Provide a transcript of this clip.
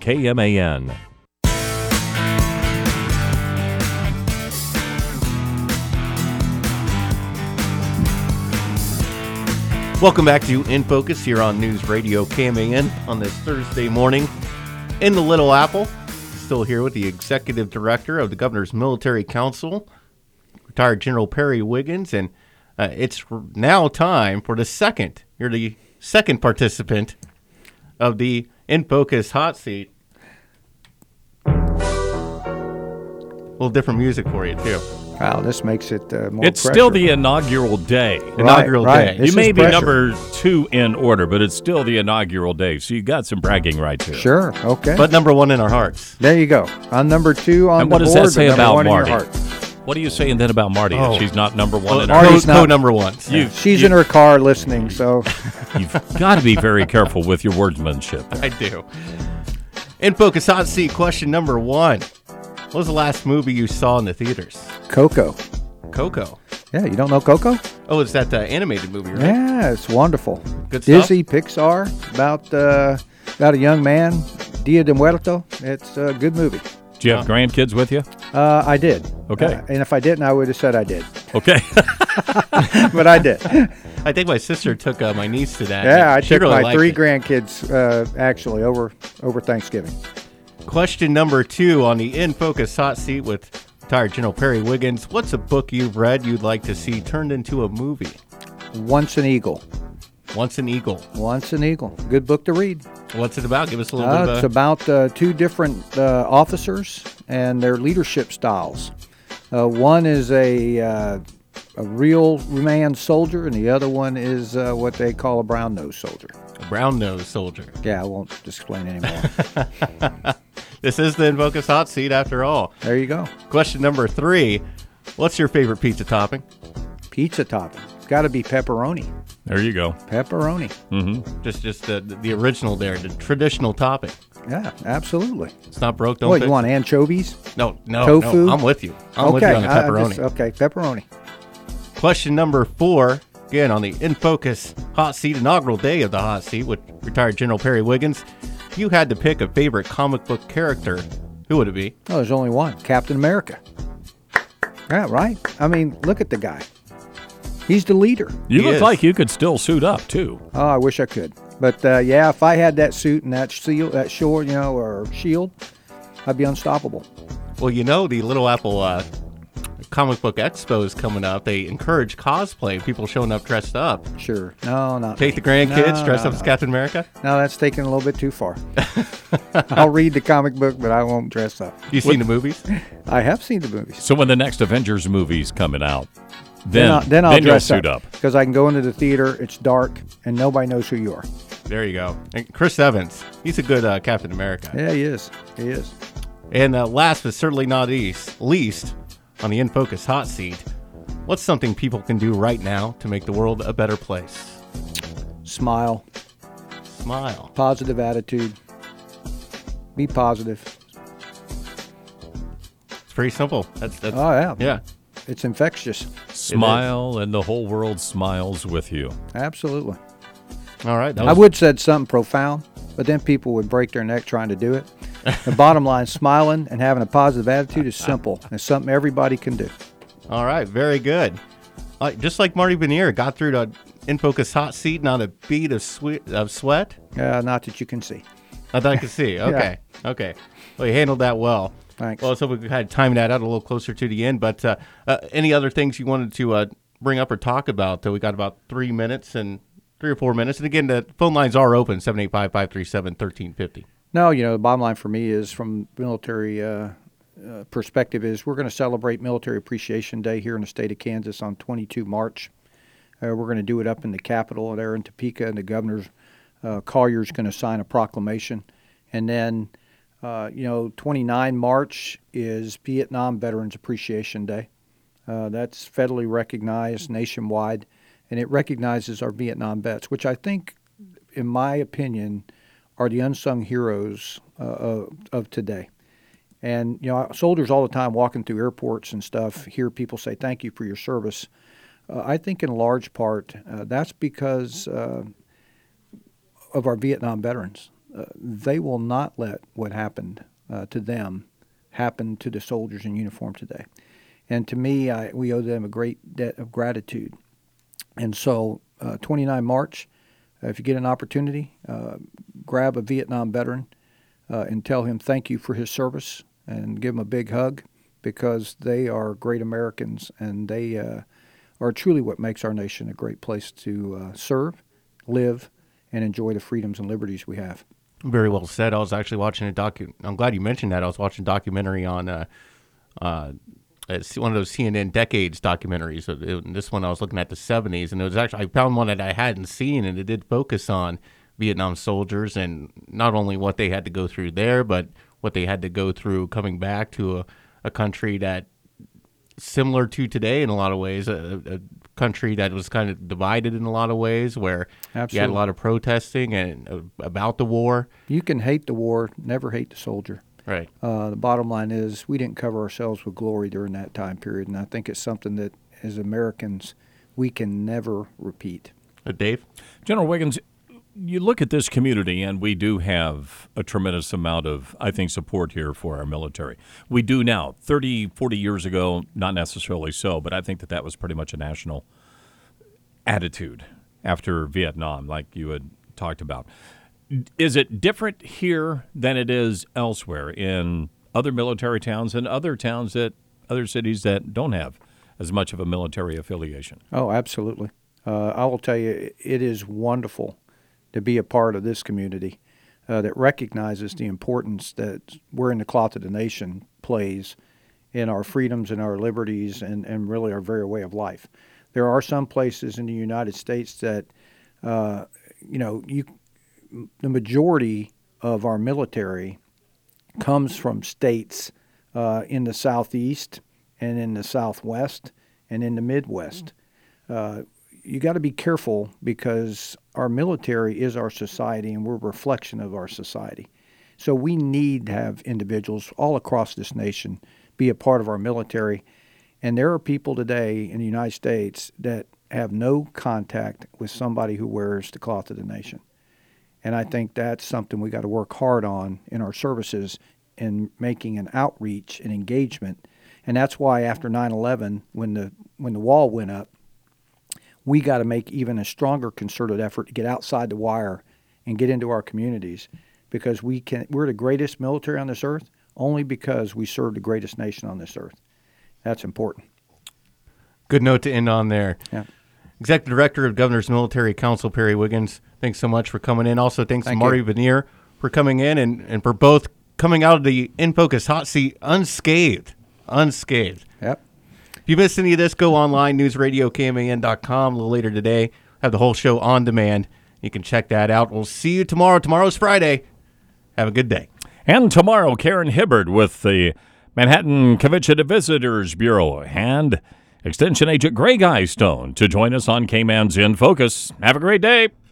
KMAN. Welcome back to In Focus here on News Radio KMAN on this Thursday morning in the Little Apple. Still here with the Executive Director of the Governor's Military Council, retired General Perry Wiggins, and it's now time for the second participant of the In Focus Hot Seat. A little different music for you, too. Wow, this makes it more It's pressure. still the inaugural day. Inaugural day. This You may is be pressure. number 2 in order, but it's still the inaugural day, so you got some bragging rights here. Sure, okay. But number one in our hearts. There you go. I'm number 2 on And the what does board. that say but number about one in your Marty? heart. What are you saying then about Marty? Oh. That she's not number 1 in Co- her Marty's not- number ones. She's in her car listening, so You've got to be very careful with your wordsmanship. I do. In Focus Hot Seat, question number 1. What was the last movie you saw in the theaters? Coco. Coco. Yeah, you don't know Coco? Oh, it's that animated movie, right? Yeah, it's wonderful. Good stuff? Disney, Pixar, about a young man, Dia de Muerto. It's a good movie. Do you have grandkids with you? I did. Okay. And if I didn't, I would have said I did. Okay. But I did. I think my sister took my niece to that. Yeah, I She took really my liked 3 it. grandkids actually over Thanksgiving. Question number 2 on the In Focus Hot Seat with retired General Perry Wiggins. What's a book you've read you'd like to see turned into a movie? Once an Eagle. Once an Eagle. Once an Eagle. Good book to read. What's it about? Give us a little bit of It's a... about 2 different officers and their leadership styles. One is a real man soldier, and the other one is what they call a brown-nosed soldier. brown-nosed soldier. Yeah, I won't explain anymore. This is the In Focus Hot Seat after all. There you go. Question number 3. What's your favorite pizza topping? Pizza topping. It's got to be pepperoni. There you go. Pepperoni. Mm-hmm. Just the original there, the traditional topping. Yeah, absolutely. It's not broke, don't What, fix you want it. anchovies? No, tofu? no, I'm with you. I'm with you on the pepperoni. Okay, pepperoni. Question number 4, again on the In Focus Hot Seat, inaugural day of the Hot Seat with retired General Perry Wiggins. If you had to pick a favorite comic book character, who would it be? Oh, there's only one. Captain America. Yeah, right? I mean, look at the guy. He's the leader. You He look is. like you could still suit up, too. Oh, I wish I could. But, yeah, if I had that suit and that sword, or shield, I'd be unstoppable. Well, the Little Apple Comic Book Expo is coming up. They encourage cosplay, people showing up dressed up. Sure. No, not Take me. the grandkids, No, dress no, up as no. Captain America. No, that's taking a little bit too far. I'll read the comic book, but I won't dress up. You seen the movies? I have seen the movies. So when the next Avengers movie's coming out, then I'll you'll dress suit up. because I can go into the theater. It's dark and nobody knows who you are. There you go. And Chris Evans, he's a good Captain America. Yeah, he is. He is. And last but certainly not least, on the In Focus Hot Seat, what's something people can do right now to make the world a better place? Smile. Smile. Positive attitude. Be positive. It's pretty simple. That's Oh yeah. yeah. It's infectious. Smile, and the whole world smiles with you. Absolutely. All right. I would said something profound, but then people would break their neck trying to do it. The bottom line, smiling and having a positive attitude is simple. It's something everybody can do. All right. Very good. Just like Marty Veneer got through the In Focus Hot Seat, not a bead of sweat. Not that you can see. I thought I could see. Okay. Okay. Well, you handled that well. Thanks. Well, let's hope we had time that out a little closer to the end. But any other things you wanted to bring up or talk about? We got about 3 or 4 minutes. And again, the phone lines are open, 785-537-1350. No, the bottom line for me is from military perspective is we're going to celebrate Military Appreciation Day here in the state of Kansas on 22 March. We're going to do it up in the Capitol there in Topeka, and the governor's Collier's going to sign a proclamation. And then, 29 March is Vietnam Veterans Appreciation Day. That's federally recognized nationwide, and it recognizes our Vietnam vets, which I think, in my opinion, are the unsung heroes of today. And, soldiers all the time walking through airports and stuff hear people say, thank you for your service. I think in large part that's because of our Vietnam veterans. they will not let what happened to them happen to the soldiers in uniform today. And to me, we owe them a great debt of gratitude. And so 29 March, if you get an opportunity, grab a Vietnam veteran and tell him thank you for his service and give him a big hug, because they are great Americans, and they are truly what makes our nation a great place to serve, live, and enjoy the freedoms and liberties we have. Very well said. I was actually watching I'm glad you mentioned that. I was watching a documentary on it's one of those CNN Decades documentaries. This one I was looking at the 70s, and it was actually, I found one that I hadn't seen, and it did focus on Vietnam soldiers and not only what they had to go through there, but what they had to go through coming back to a country that similar to today in a lot of ways, a country that was kind of divided in a lot of ways, where you had a lot of protesting and about the war. You can hate the war, never hate the soldier. Right. The bottom line is we didn't cover ourselves with glory during that time period, and I think it's something that, as Americans, we can never repeat. Dave? General Wiggins, you look at this community, and we do have a tremendous amount of, I think, support here for our military. We do now. 30, 40 years ago, not necessarily so, but I think that was pretty much a national attitude after Vietnam, like you had talked about. Is it different here than it is elsewhere in other military towns and other cities that don't have as much of a military affiliation? Oh, absolutely. I will tell you, it is wonderful to be a part of this community that recognizes the importance that wearing the cloth of the nation plays in our freedoms and our liberties and really our very way of life. There are some places in the United States that, the majority of our military comes from states in the Southeast and in the Southwest and in the Midwest. You got to be careful, because our military is our society, and we're a reflection of our society. So we need to have individuals all across this nation be a part of our military. And there are people today in the United States that have no contact with somebody who wears the cloth of the nation. And I think that's something we got to work hard on in our services, in making an outreach and engagement. And that's why after 9/11, when the wall went up, we got to make even a stronger concerted effort to get outside the wire and get into our communities, because we're the greatest military on this earth only because we serve the greatest nation on this earth. That's important. Good note to end on there. Yeah. Executive Director of Governor's Military Council, Perry Wiggins, thanks so much for coming in. Also, thanks to Marty Vanier for coming in and for both coming out of the In Focus hot seat unscathed. Yep. If you missed any of this, go online, newsradiokman.com. A little later today, have the whole show on demand. You can check that out. We'll see you tomorrow. Tomorrow's Friday. Have a good day. And tomorrow, Karen Hibbard with the Manhattan Convention and Visitors Bureau and Extension Agent Greg Eystone to join us on K-Man's In Focus. Have a great day.